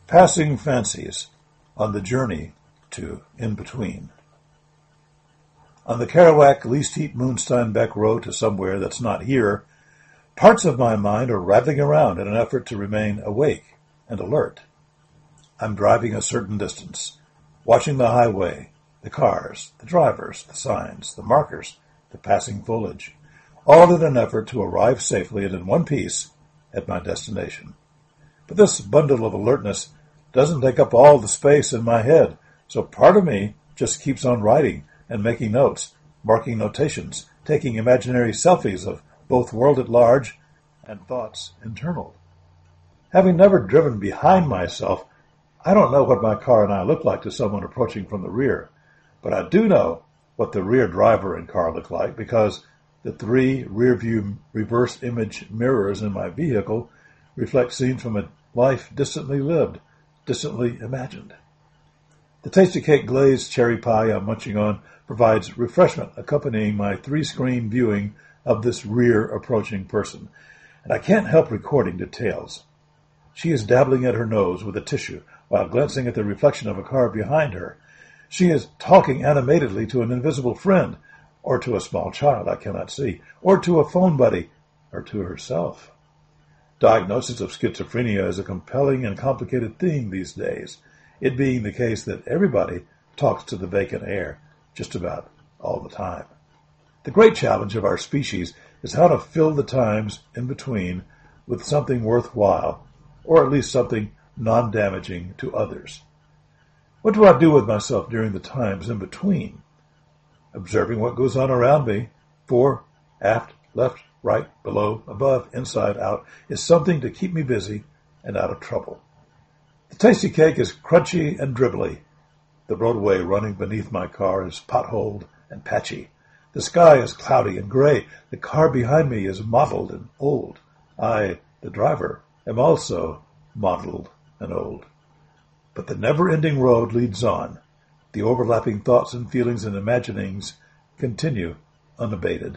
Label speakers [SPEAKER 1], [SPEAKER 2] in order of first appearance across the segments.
[SPEAKER 1] Passing fancies on the journey to In Between. On the Kerouac Least Heat Moonsteinbeck road to somewhere that's not here, parts of my mind are rattling around in an effort to remain awake and alert. I'm driving a certain distance, watching the highway, the cars, the drivers, the signs, the markers, the passing foliage, all in an effort to arrive safely and in one piece at my destination. But this bundle of alertness doesn't take up all the space in my head, so part of me just keeps on writing and making notes, marking notations, taking imaginary selfies of both world at large and thoughts internal. Having never driven behind myself, I don't know what my car and I look like to someone approaching from the rear, but I do know what the rear driver and car look like because the 3 rear-view reverse image mirrors in my vehicle reflect scenes from a life distantly lived, distantly imagined. The Tastykake glazed cherry pie I'm munching on provides refreshment accompanying my 3-screen viewing of this rear-approaching person, and I can't help recording details. She is dabbling at her nose with a tissue while glancing at the reflection of a car behind her. She is talking animatedly to an invisible friend, or to a small child I cannot see, or to a phone buddy, or to herself. Diagnosis of schizophrenia is a compelling and complicated theme these days, it being the case that everybody talks to the vacant air just about all the time. The great challenge of our species is how to fill the times in between with something worthwhile, or at least something non-damaging to others. What do I do with myself during the times in between? Observing what goes on around me, fore, aft, left, right, below, above, inside, out, is something to keep me busy and out of trouble. The Tastykake is crunchy and dribbly. The roadway running beneath my car is potholed and patchy. The sky is cloudy and gray. The car behind me is mottled and old. I, the driver, am also mottled and old. But the never-ending road leads on. The overlapping thoughts and feelings and imaginings continue unabated.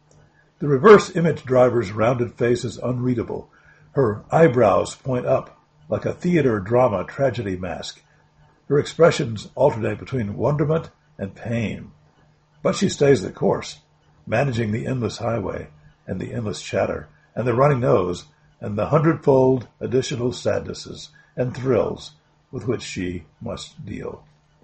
[SPEAKER 1] The reverse image driver's rounded face is unreadable. Her eyebrows point up like a theater drama tragedy mask. Her expressions alternate between wonderment and pain. But she stays the course, managing the endless highway and the endless chatter and the running nose and the 100-fold additional sadnesses and thrills with which she must deal.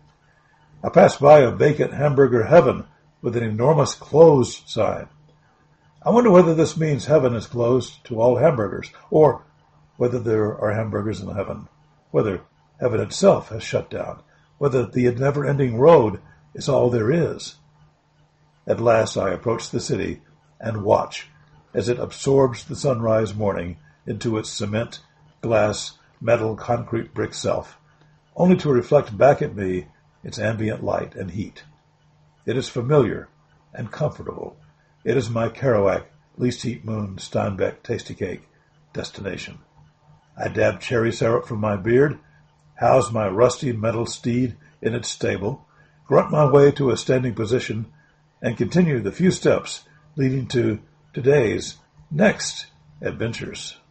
[SPEAKER 1] I pass by a vacant hamburger heaven with an enormous closed sign. I wonder whether this means heaven is closed to all hamburgers, or whether there are hamburgers in heaven, whether heaven itself has shut down, whether the never-ending road is all there is. At last I approach the city and watch as it absorbs the sunrise morning into its cement, glass, metal, concrete brick self, only to reflect back at me its ambient light and heat. It is familiar and comfortable. It is my Kerouac Least Heat Moonsteinbeck Tastykake destination. I dab cherry syrup from my beard, house my rusty metal steed in its stable, grunt my way to a standing position, and continue the few steps leading to today's next adventures.